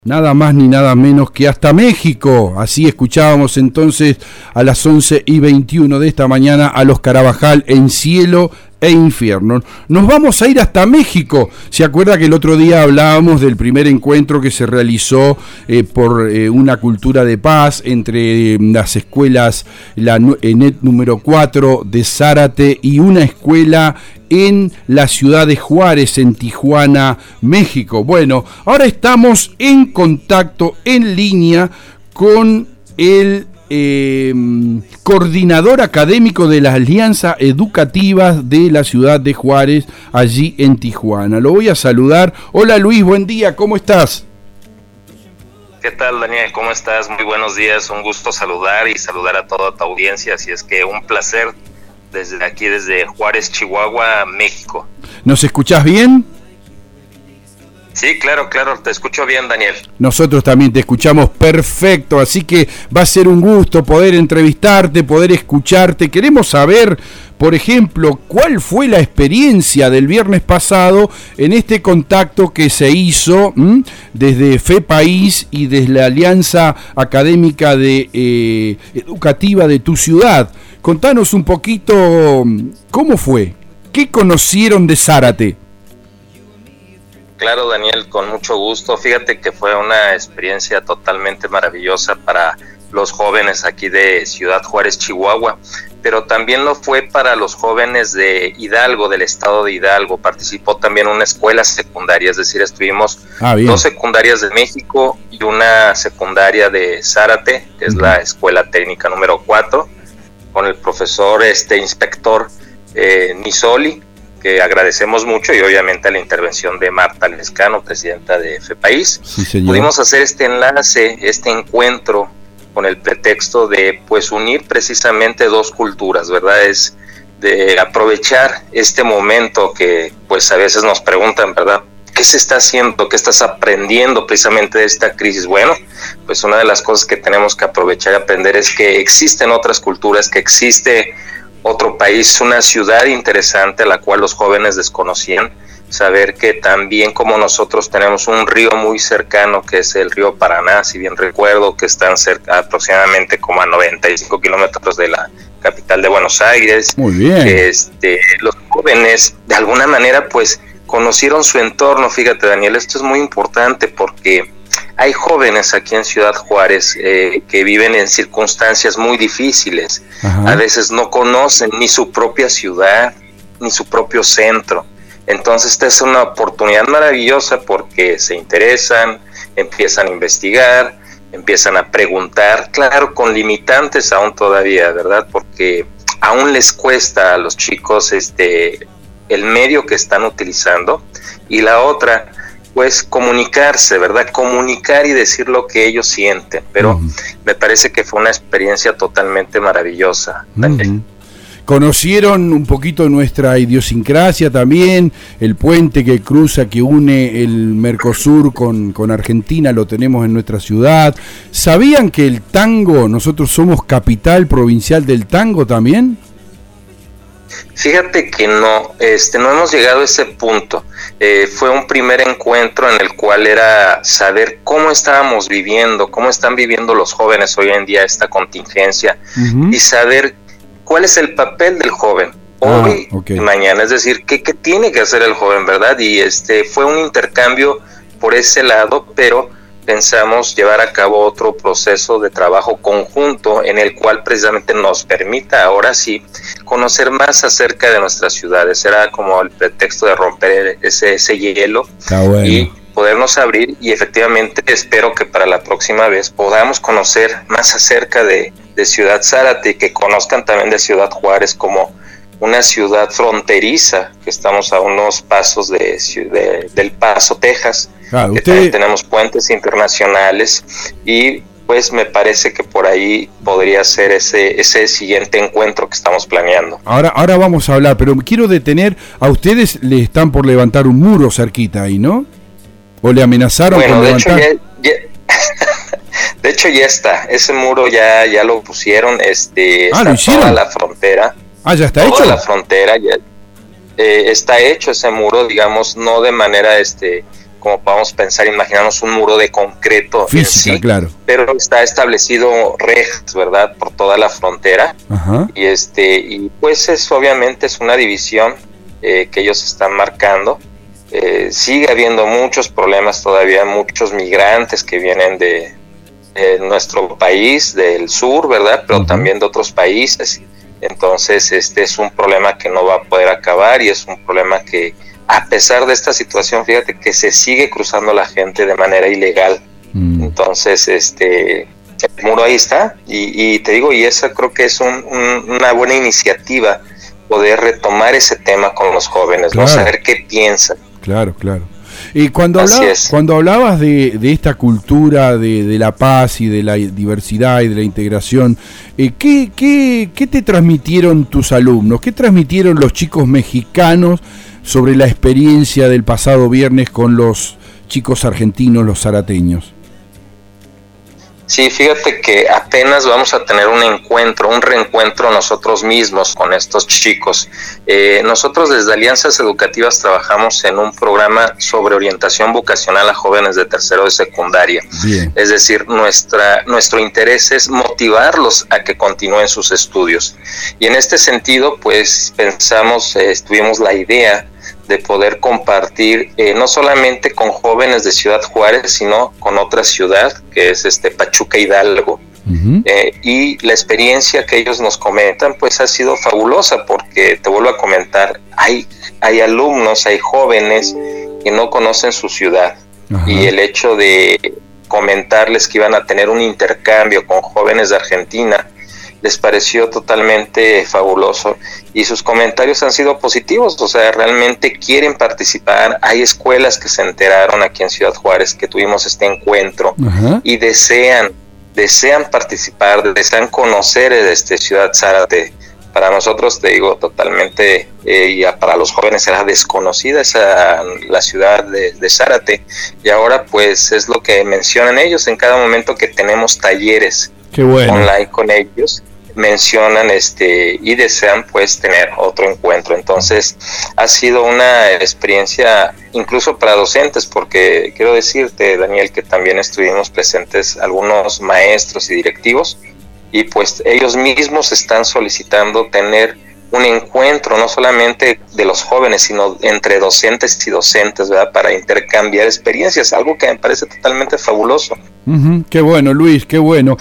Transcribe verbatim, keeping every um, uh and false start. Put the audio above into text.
Nada más ni nada menos que hasta México. Así escuchábamos entonces a las once y veintiuno de esta mañana a los Carabajal en Cielo e Infierno. Nos vamos a ir hasta México. ¿Se acuerda que el otro día hablábamos del primer encuentro que se realizó eh, por eh, una cultura de paz entre eh, las escuelas, la ENET número cuatro de Zárate y una escuela en la ciudad de Juárez, en Tijuana, México? Bueno, ahora estamos en contacto, en línea, con el eh, coordinador académico de las alianzas educativas de la ciudad de Juárez, allí en Tijuana. Lo voy a saludar. Hola Luis, buen día, ¿cómo estás? ¿Qué tal, Daniel? ¿Cómo estás? Muy buenos días, un gusto saludar y saludar a toda tu audiencia, así es que un placer desde aquí, desde Juárez, Chihuahua, México. ¿Nos escuchás bien? Sí, claro, claro, te escucho bien, Daniel. Nosotros también te escuchamos perfecto, así que va a ser un gusto poder entrevistarte, poder escucharte. Queremos saber, por ejemplo, cuál fue la experiencia del viernes pasado en este contacto que se hizo ¿m? desde FEPAIS y desde la Alianza Académica de, eh, Educativa de tu ciudad. Contanos un poquito cómo fue, qué conocieron de Zárate. Claro, Daniel, con mucho gusto. Fíjate que fue una experiencia totalmente maravillosa para los jóvenes aquí de Ciudad Juárez, Chihuahua, pero también lo fue para los jóvenes de Hidalgo, del estado de Hidalgo. Participó también una escuela secundaria, es decir, estuvimos ah, dos secundarias de México y una secundaria de Zárate, que es uh-huh. la escuela técnica número cuatro, con el profesor, este inspector eh, Nisoli, que agradecemos mucho, y obviamente a la intervención de Marta Lescano, presidenta de FEPAIS. Sí, pudimos hacer este enlace, este encuentro, con el pretexto de pues unir precisamente dos culturas, ¿verdad? Es de aprovechar este momento que pues a veces nos preguntan, ¿verdad? ¿Qué se está haciendo? ¿Qué estás aprendiendo precisamente de esta crisis? Bueno, pues una de las cosas que tenemos que aprovechar y aprender es que existen otras culturas, que existe otro país, una ciudad interesante a la cual los jóvenes desconocían. Saber que también como nosotros tenemos un río muy cercano, que es el río Paraná, si bien recuerdo, que están cerca, aproximadamente como a noventa y cinco kilómetros de la capital de Buenos Aires. Muy bien. Este, los jóvenes de alguna manera pues conocieron su entorno. Fíjate, Daniel, esto es muy importante porque hay jóvenes aquí en Ciudad Juárez eh, que viven en circunstancias muy difíciles. Ajá. A veces no conocen ni su propia ciudad, ni su propio centro. Entonces esta es una oportunidad maravillosa porque se interesan, empiezan a investigar, empiezan a preguntar, claro, con limitantes aún todavía, ¿verdad? Porque aún les cuesta a los chicos este el medio que están utilizando, y la otra, pues comunicarse, ¿verdad? Comunicar y decir lo que ellos sienten, pero uh-huh. me parece que fue una experiencia totalmente maravillosa, Daniel. Uh-huh. Conocieron un poquito nuestra idiosincrasia también, el puente que cruza, que une el Mercosur con, con Argentina, lo tenemos en nuestra ciudad. ¿Sabían que el tango, nosotros somos capital provincial del tango también? Fíjate que no, este, no hemos llegado a ese punto. Eh, fue un primer encuentro en el cual era saber cómo estábamos viviendo, cómo están viviendo los jóvenes hoy en día esta contingencia, uh-huh. y saber cuál es el papel del joven hoy ah, okay. y mañana, es decir, ¿qué, qué tiene que hacer el joven, verdad? Y este fue un intercambio por ese lado, pero pensamos llevar a cabo otro proceso de trabajo conjunto en el cual precisamente nos permita ahora sí conocer más acerca de nuestras ciudades. Era como el pretexto de romper ese, ese hielo bueno. y podernos abrir, y efectivamente espero que para la próxima vez podamos conocer más acerca de, de Ciudad Zárate y que conozcan también de Ciudad Juárez como una ciudad fronteriza, que estamos a unos pasos de, de del Paso, Texas. Ah, que usted... tenemos puentes internacionales, y pues me parece que por ahí podría ser ese ese siguiente encuentro que estamos planeando. Ahora ahora vamos a hablar, pero quiero detener, a ustedes le están por levantar un muro cerquita ahí, ¿no? ¿O le amenazaron bueno, con de levantar? Hecho ya, ya, de hecho ya está, ese muro ya ya lo pusieron, este ah, está toda la frontera. Ah, ya está toda hecho. la frontera ya eh, está hecho ese muro, digamos, no de manera este como podamos pensar, imaginarnos un muro de concreto física, en sí, claro, pero está establecido rejas, ¿verdad?, por toda la frontera. Ajá. y este y pues es obviamente es una división eh, que ellos están marcando. Eh, sigue habiendo muchos problemas todavía, muchos migrantes que vienen de, de nuestro país, del sur, ¿verdad?, pero uh-huh. también de otros países. Entonces este es un problema que no va a poder acabar, y es un problema que, a pesar de esta situación, fíjate que se sigue cruzando la gente de manera ilegal. Mm. Entonces, este, el muro ahí está, y, y te digo, y esa creo que es un, un, una buena iniciativa, poder retomar ese tema con los jóvenes, claro. ¿no? Saber qué piensan. Claro, claro. Y cuando, hablaba, cuando hablabas de, de esta cultura de, de la paz y de la diversidad y de la integración, eh, ¿qué, qué, ¿qué te transmitieron tus alumnos? ¿Qué transmitieron los chicos mexicanos sobre la experiencia del pasado viernes con los chicos argentinos, los zarateños? Sí, fíjate que apenas vamos a tener un encuentro, un reencuentro nosotros mismos con estos chicos. Eh, nosotros desde Alianzas Educativas trabajamos en un programa sobre orientación vocacional a jóvenes de tercero de secundaria. Bien. Es decir, nuestra, nuestro interés es motivarlos a que continúen sus estudios. Y en este sentido, pues pensamos, eh, tuvimos la idea de poder compartir eh, no solamente con jóvenes de Ciudad Juárez, sino con otra ciudad, que es este Pachuca Hidalgo. Uh-huh. Eh, y la experiencia que ellos nos comentan, pues ha sido fabulosa, porque te vuelvo a comentar, hay, hay alumnos, hay jóvenes que no conocen su ciudad. Uh-huh. Y el hecho de comentarles que iban a tener un intercambio con jóvenes de Argentina, les pareció totalmente fabuloso, y sus comentarios han sido positivos. O sea, realmente quieren participar. Hay escuelas que se enteraron aquí en Ciudad Juárez que tuvimos este encuentro. Uh-huh. y desean desean participar, desean conocer este Ciudad Zárate. Para nosotros, te digo, totalmente, eh, y para los jóvenes era desconocida esa, la ciudad de, de Zárate, y ahora pues es lo que mencionan ellos en cada momento que tenemos talleres. Qué bueno. Online con ellos, mencionan este y desean pues tener otro encuentro. Entonces ha sido una experiencia incluso para docentes, porque quiero decirte, Daniel, que también estuvimos presentes algunos maestros y directivos, y pues ellos mismos están solicitando tener un encuentro no solamente de los jóvenes, sino entre docentes y docentes, ¿verdad?, para intercambiar experiencias, algo que me parece totalmente fabuloso. Uh-huh. Qué bueno, Luis, qué bueno.